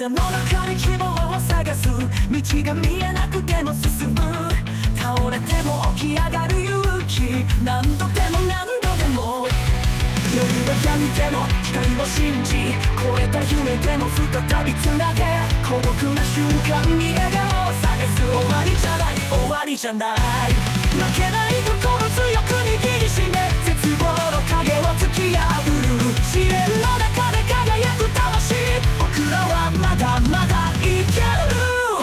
涙の中に希望を探す。道が見えなくても進む。倒れても起き上がる勇気。何度でも何度でも。夜は闇でも光を信じ、超えた夢でも再びつなげ、孤独な瞬間に笑顔を探す。終わりじゃない、終わりじゃない。負けない心強く握りしめ、絶望の影を突き破る。試練の中で輝く魂、僕らはまだまだいける。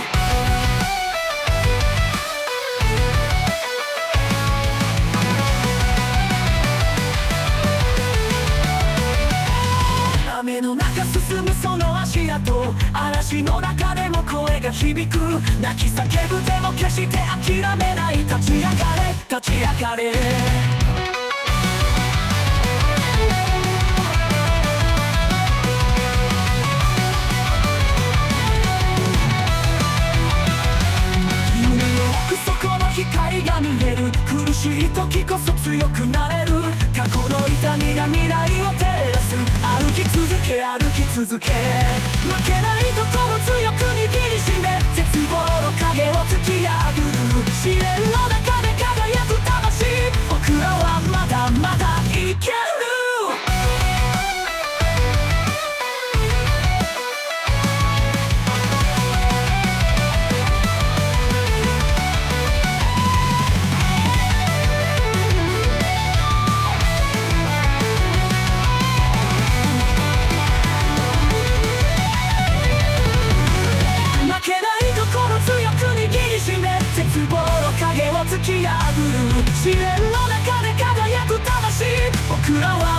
雨の中進むその足跡、嵐の中でも声が響く。泣き叫ぶでも決して諦めない。立ち上がれ、立ち上がれ。夢の奥底の光が見える。苦しい時こそ強くなれる。過去の痛みが未来を照らす。歩き続け、歩き続け。負けない心強く握りしめ、絶望の影を突き破る。試練の中で輝く魂、僕らはまだまだいける。突き破る。試練の中で輝く魂、僕らは